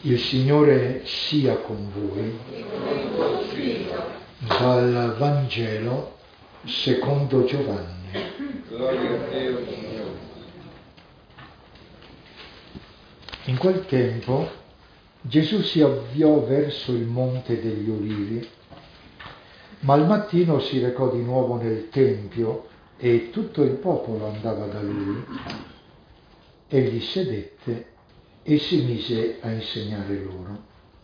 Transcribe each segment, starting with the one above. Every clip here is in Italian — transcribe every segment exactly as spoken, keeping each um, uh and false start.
Il Signore sia con voi. Dal Vangelo secondo Giovanni. Gloria a Dio, Signore. In quel tempo Gesù si avviò verso il Monte degli Ulivi, ma al mattino si recò di nuovo nel Tempio e tutto il popolo andava da lui. Egli sedette e si mise a insegnare loro.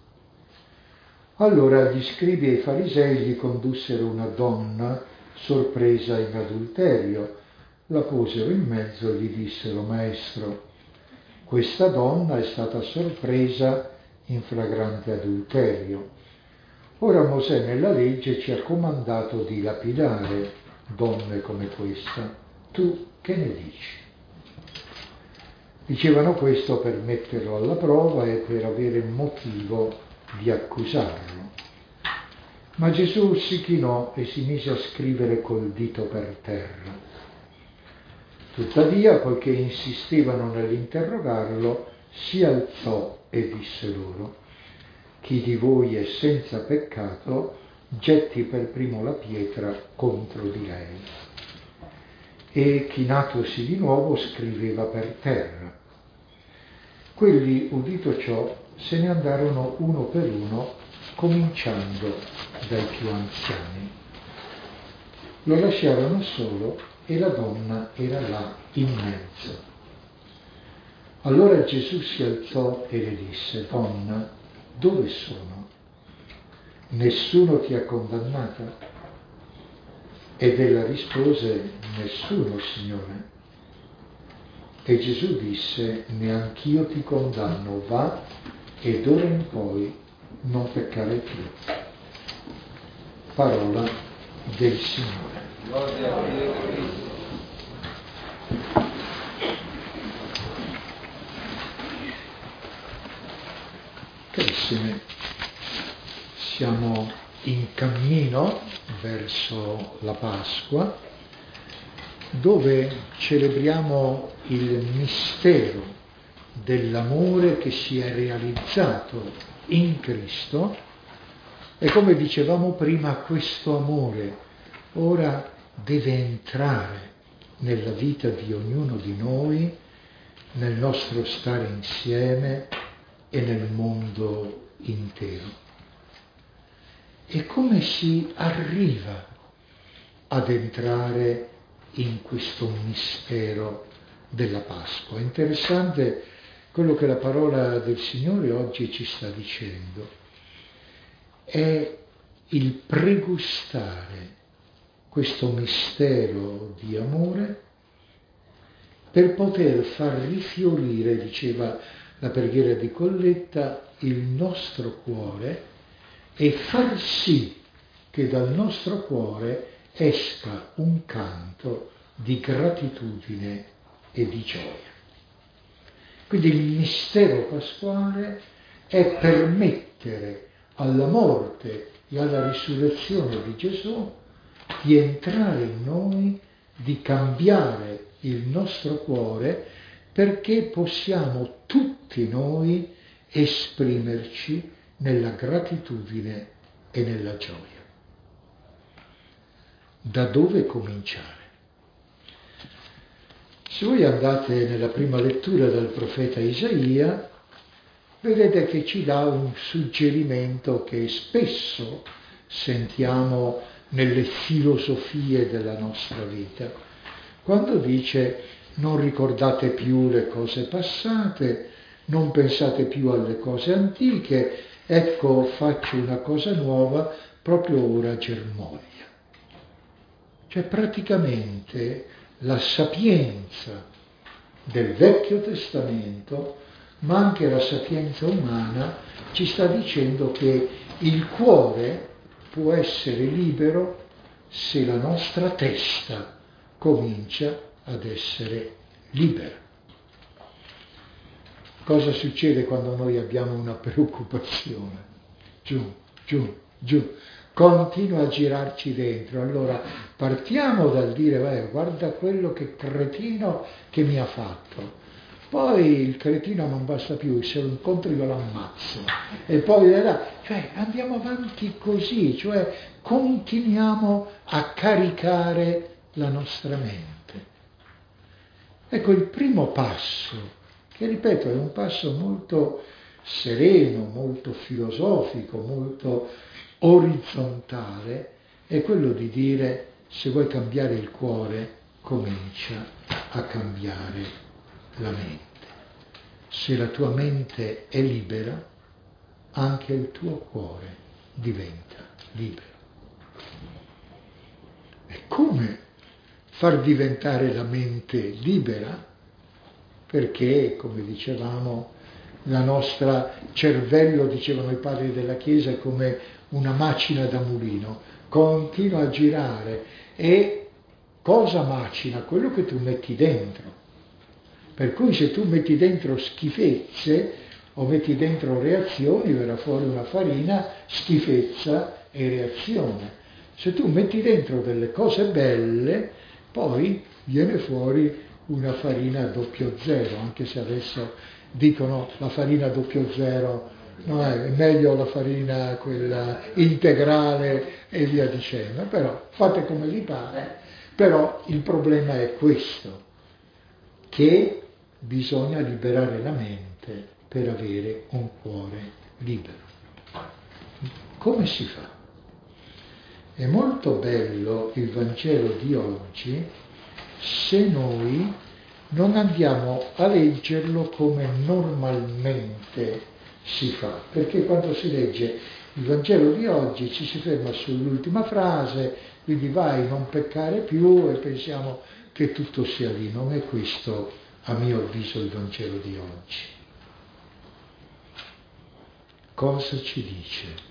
Allora gli scribi e i farisei gli condussero una donna sorpresa in adulterio, la posero in mezzo e gli dissero: Maestro, questa donna è stata sorpresa in flagrante adulterio. Ora Mosè nella legge ci ha comandato di lapidare donne come questa. Tu che ne dici? Dicevano questo per metterlo alla prova e per avere motivo di accusarlo. Ma Gesù si chinò e si mise a scrivere col dito per terra. Tuttavia, poiché insistevano nell'interrogarlo, si alzò e disse loro: chi di voi è senza peccato, getti per primo la pietra contro di lei. E chinatosi di nuovo scriveva per terra. Quelli, udito ciò, se ne andarono uno per uno, cominciando dai più anziani. Lo lasciarono solo e la donna era là in mezzo. Allora Gesù si alzò e le disse: Donna, dove sono? Nessuno ti ha condannata? Ed ella rispose: Nessuno, Signore. E Gesù disse: Neanch'io ti condanno, va e d'ora in poi non peccare più. Parola del Signore. Gloria a Dio, Cristo. Carissime, siamo in cammino verso la Pasqua, dove celebriamo il mistero dell'amore che si è realizzato in Cristo e, come dicevamo prima, questo amore ora deve entrare nella vita di ognuno di noi, nel nostro stare insieme e nel mondo intero. E come si arriva ad entrare in questo mistero della Pasqua? È interessante quello che la parola del Signore oggi ci sta dicendo. È il pregustare questo mistero di amore per poter far rifiorire, diceva la preghiera di Colletta, il nostro cuore e far sì che dal nostro cuore esca un canto di gratitudine e di gioia. Quindi il mistero pasquale è permettere alla morte e alla risurrezione di Gesù di entrare in noi, di cambiare il nostro cuore, perché possiamo tutti noi esprimerci nella gratitudine e nella gioia. Da dove cominciare? Se voi andate nella prima lettura dal profeta Isaia, vedete che ci dà un suggerimento che spesso sentiamo nelle filosofie della nostra vita, quando dice: non ricordate più le cose passate, non pensate più alle cose antiche, ecco faccio una cosa nuova, proprio ora germoglia. Cioè praticamente la sapienza del Vecchio Testamento, ma anche la sapienza umana, ci sta dicendo che il cuore può essere libero se la nostra testa comincia ad essere libera. Cosa succede quando noi abbiamo una preoccupazione? Giù, giù, giù. Continua a girarci dentro. Allora partiamo dal dire: guarda quello che cretino che mi ha fatto. poi il cretino non basta più, se lo incontro io lo ammazzo, e poi cioè andiamo avanti così, cioè continuiamo a caricare la nostra mente. Ecco il primo passo, che ripeto è un passo molto sereno, molto filosofico, molto orizzontale, è quello di dire: se vuoi cambiare il cuore, comincia a cambiare la mente. Se la tua mente è libera, anche il tuo cuore diventa libero. E come far diventare la mente libera? Perché, come dicevamo, la nostra cervello, dicevano i padri della Chiesa, è come una macina da mulino, continua a girare. E cosa macina? Quello che tu metti dentro. Per cui se tu metti dentro schifezze o metti dentro reazioni, verrà fuori una farina schifezza e reazione. Se tu metti dentro delle cose belle, poi viene fuori una farina doppio zero, anche se adesso dicono la farina doppio zero, no, è meglio la farina quella integrale e via dicendo, però fate come vi pare, però il problema è questo, che bisogna liberare la mente per avere un cuore libero. Come si fa? È molto bello il Vangelo di oggi se noi non andiamo a leggerlo come normalmente si fa, perché quando si legge il Vangelo di oggi ci si ferma sull'ultima frase, quindi vai, non peccare più, e pensiamo che tutto sia lì. Non è questo, a mio avviso, il Vangelo di oggi. Cosa ci dice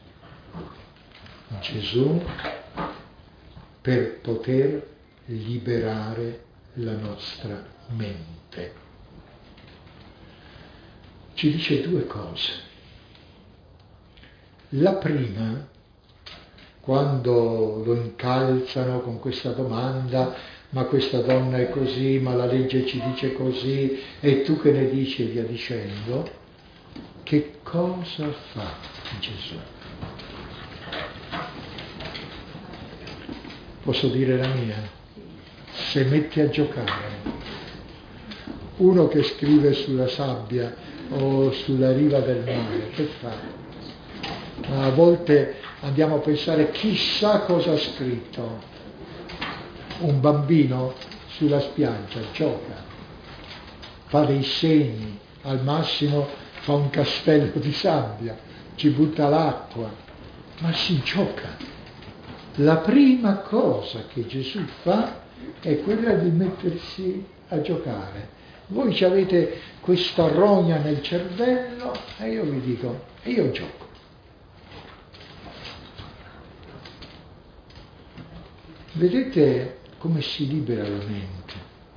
Gesù per poter liberare la nostra mente? Ci dice due cose. La prima, quando lo incalzano con questa domanda: ma questa donna è così, ma la legge ci dice così, e tu che ne dici, e via dicendo, che cosa fa Gesù? Posso dire la mia? Se metti a giocare uno che scrive sulla sabbia o sulla riva del mare, che fa? Ma a volte andiamo a pensare: chissà cosa ha scritto. Un bambino sulla spiaggia gioca, fa dei segni, al massimo fa un castello di sabbia, ci butta l'acqua, ma si gioca. La prima cosa che Gesù fa è quella di mettersi a giocare. Voi avete questa rogna nel cervello e io vi dico: e io gioco. Vedete come si libera la mente?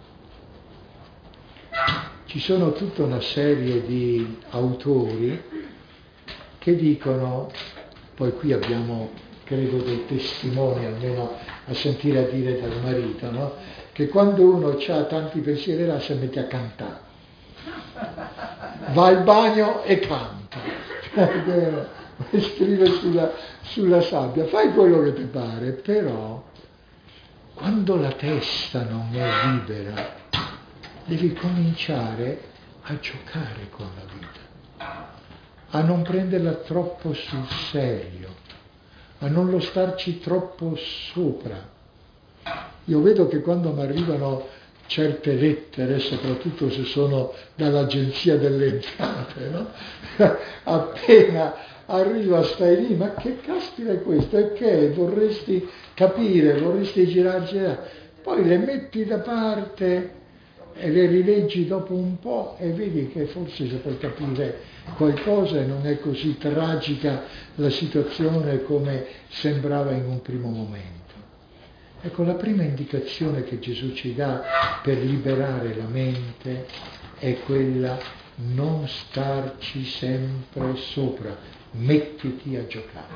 Ci sono tutta una serie di autori che dicono, poi qui abbiamo credo dei testimoni, almeno a sentire a dire dal marito, no? Che quando uno ha tanti pensieri là si mette a cantare, va al bagno e canta, e scrive sulla, sulla sabbia, fai quello che ti pare, però quando la testa non è libera devi cominciare a giocare con la vita, a non prenderla troppo sul serio, a non lo starci troppo sopra. Io vedo che quando mi arrivano certe lettere, soprattutto se sono dall'Agenzia delle Entrate, no? Appena arriva stai lì: ma che caspita è questo? E che vorresti capire, vorresti girarci là. Poi le metti da parte e le rileggi dopo un po' e vedi che forse si può capire qualcosa e non è così tragica la situazione come sembrava in un primo momento. Ecco, la prima indicazione che Gesù ci dà per liberare la mente è quella: non starci sempre sopra, mettiti a giocare.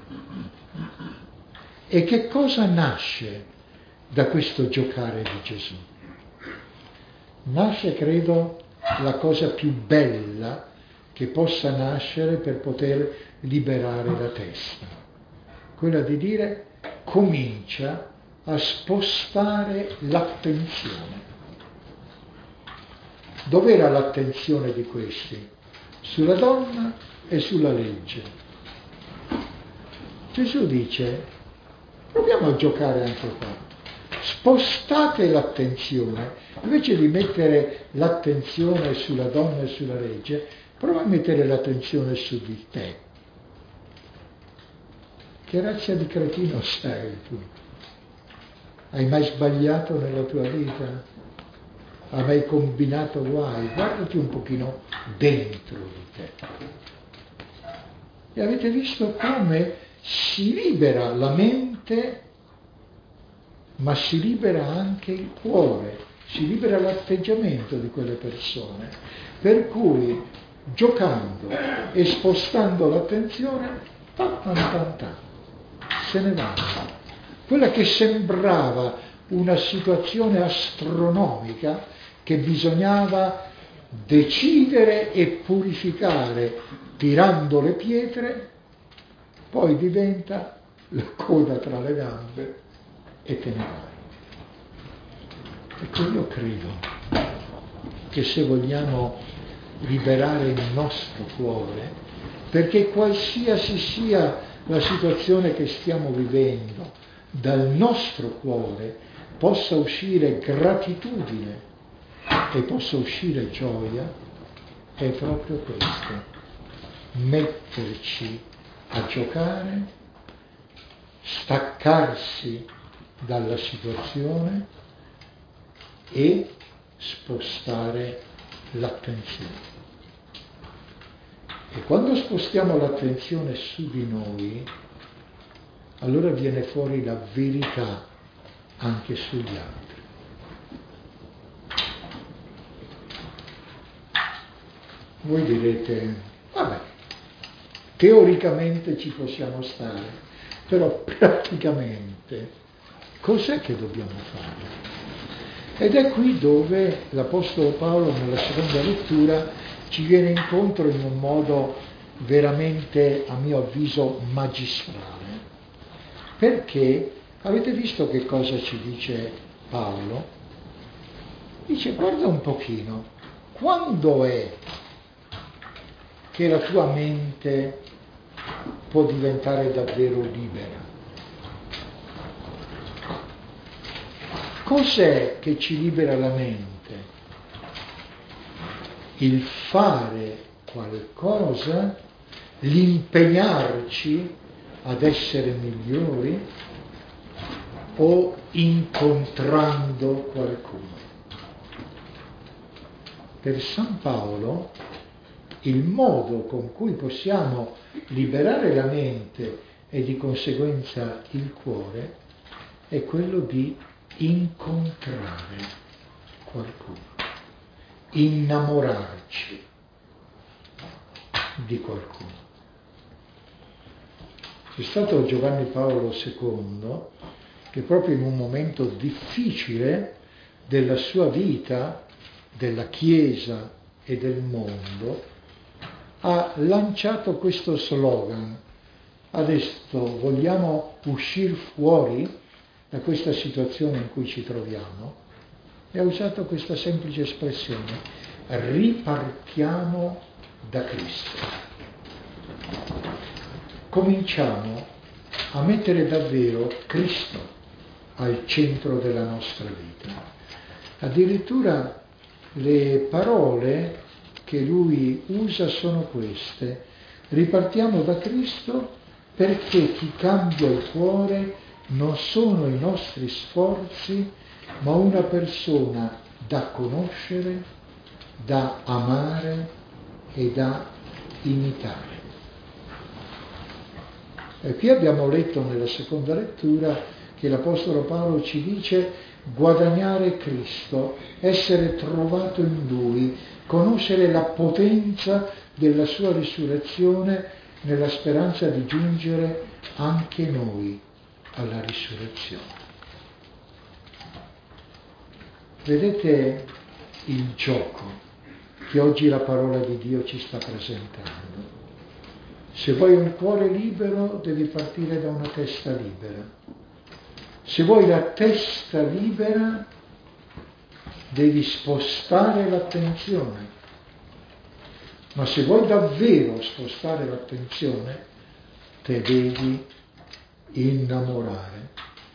E che cosa nasce da questo giocare di Gesù? Nasce, credo, la cosa più bella che possa nascere per poter liberare la testa. Quella di dire: comincia a spostare l'attenzione. Dov'era l'attenzione di questi? Sulla donna e sulla legge. Gesù dice: proviamo a giocare anche qua. Spostate l'attenzione, invece di mettere l'attenzione sulla donna e sulla legge, prova a mettere l'attenzione su di te. Che razza di cretino sei tu? Hai mai sbagliato nella tua vita? Hai mai combinato guai? Guardati un pochino dentro di te. E avete visto come si libera la mente, ma si libera anche il cuore, si libera l'atteggiamento di quelle persone. Per cui, giocando e spostando l'attenzione, tan tan tan tan, se ne vanno. Quella che sembrava una situazione astronomica che bisognava decidere e purificare tirando le pietre, poi diventa la coda tra le gambe e te ne vai. Ecco, io credo che se vogliamo liberare il nostro cuore, perché qualsiasi sia la situazione che stiamo vivendo, dal nostro cuore possa uscire gratitudine e possa uscire gioia, è proprio questo: metterci a giocare, staccarsi dalla situazione e spostare l'attenzione. E quando spostiamo l'attenzione su di noi, allora viene fuori la verità anche sugli altri. Voi direte: vabbè, teoricamente ci possiamo stare, però praticamente cos'è che dobbiamo fare? Ed è qui dove l'Apostolo Paolo nella seconda lettura ci viene incontro in un modo veramente, a mio avviso, magistrale. Perché avete visto che cosa ci dice Paolo? Dice: guarda un pochino, quando è che la tua mente può diventare davvero libera? Cos'è che ci libera la mente? Il fare qualcosa, l'impegnarci ad essere migliori o incontrando qualcuno? Per San Paolo il modo con cui possiamo liberare la mente e di conseguenza il cuore è quello di incontrare qualcuno, innamorarci di qualcuno. C'è stato Giovanni Paolo secondo che proprio in un momento difficile della sua vita, della Chiesa e del mondo, ha lanciato questo slogan: adesso vogliamo uscire fuori da questa situazione in cui ci troviamo, e ha usato questa semplice espressione: ripartiamo da Cristo. Cominciamo a mettere davvero Cristo al centro della nostra vita. Addirittura le parole che lui usa sono queste: ripartiamo da Cristo, perché chi cambia il cuore non sono i nostri sforzi, ma una persona da conoscere, da amare e da imitare. E qui abbiamo letto nella seconda lettura che l'Apostolo Paolo ci dice: guadagnare Cristo, essere trovato in Lui, conoscere la potenza della sua risurrezione nella speranza di giungere anche noi alla risurrezione. Vedete il gioco che oggi la parola di Dio ci sta presentando. Se vuoi un cuore libero, devi partire da una testa libera. Se vuoi la testa libera, devi spostare l'attenzione. Ma se vuoi davvero spostare l'attenzione, te devi innamorare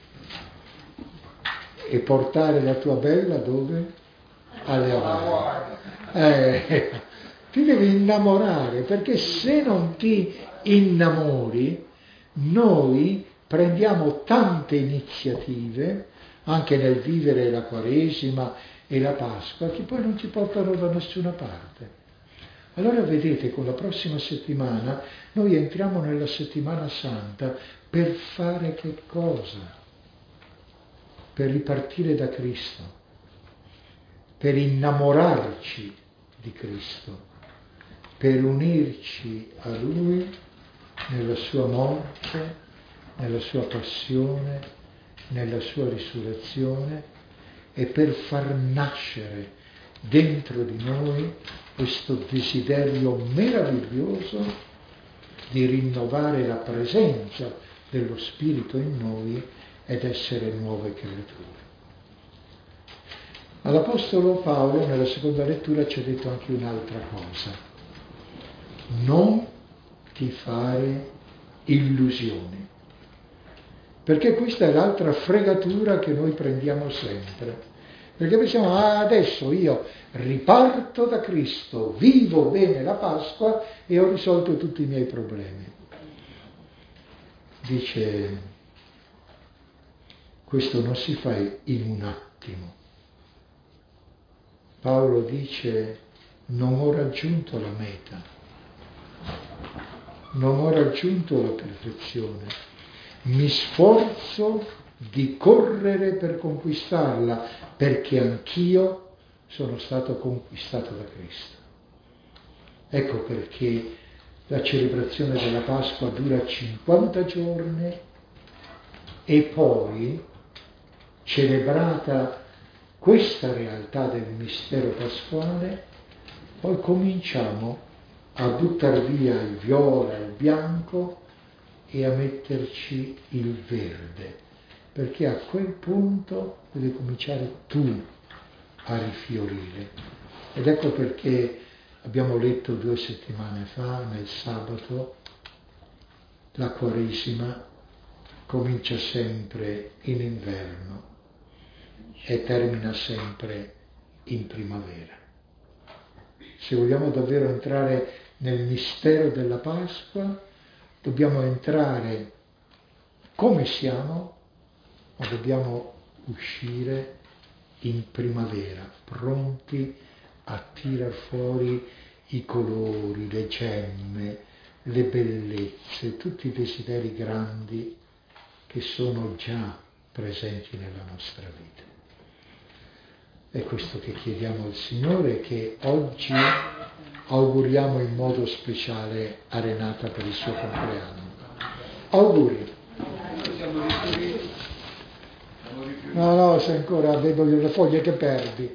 e portare la tua bella dove? Alle Hawaii. Eh, ti devi innamorare, perché se non ti innamori, noi prendiamo tante iniziative, anche nel vivere la Quaresima e la Pasqua, che poi non ci portano da nessuna parte. Allora vedete, con la prossima settimana noi entriamo nella settimana santa per fare che cosa? Per ripartire da Cristo, per innamorarci di Cristo, per unirci a Lui nella sua morte, nella sua passione, nella sua risurrezione e per far nascere dentro di noi questo desiderio meraviglioso di rinnovare la presenza dello Spirito in noi ed essere nuove creature. All'Apostolo Paolo nella seconda lettura ci ha detto anche un'altra cosa: non ti fare illusioni, perché questa è l'altra fregatura che noi prendiamo sempre. Perché pensiamo, ah, adesso io riparto da Cristo, vivo bene la Pasqua e ho risolto tutti i miei problemi. Dice, questo non si fa in un attimo. Paolo dice, non ho raggiunto la meta, non ho raggiunto la perfezione, mi sforzo di correre per conquistarla, perché anch'io sono stato conquistato da Cristo. Ecco perché la celebrazione della Pasqua dura cinquanta giorni e poi, celebrata questa realtà del mistero pasquale, poi cominciamo a buttare via il viola e il bianco e a metterci il verde, perché a quel punto deve cominciare tu a rifiorire. Ed ecco perché abbiamo letto due settimane fa, nel sabato, la Quaresima comincia sempre in inverno e termina sempre in primavera. Se vogliamo davvero entrare nel mistero della Pasqua, dobbiamo entrare come siamo, ma dobbiamo uscire in primavera, pronti a tirar fuori i colori, le gemme, le bellezze, tutti i desideri grandi che sono già presenti nella nostra vita. È questo che chiediamo al Signore, che oggi auguriamo in modo speciale a Renata per il suo compleanno. Auguri! No, no, se ancora vedo le foglie che perdi.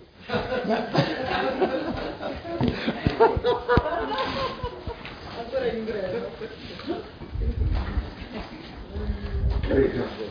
Ancora in greve.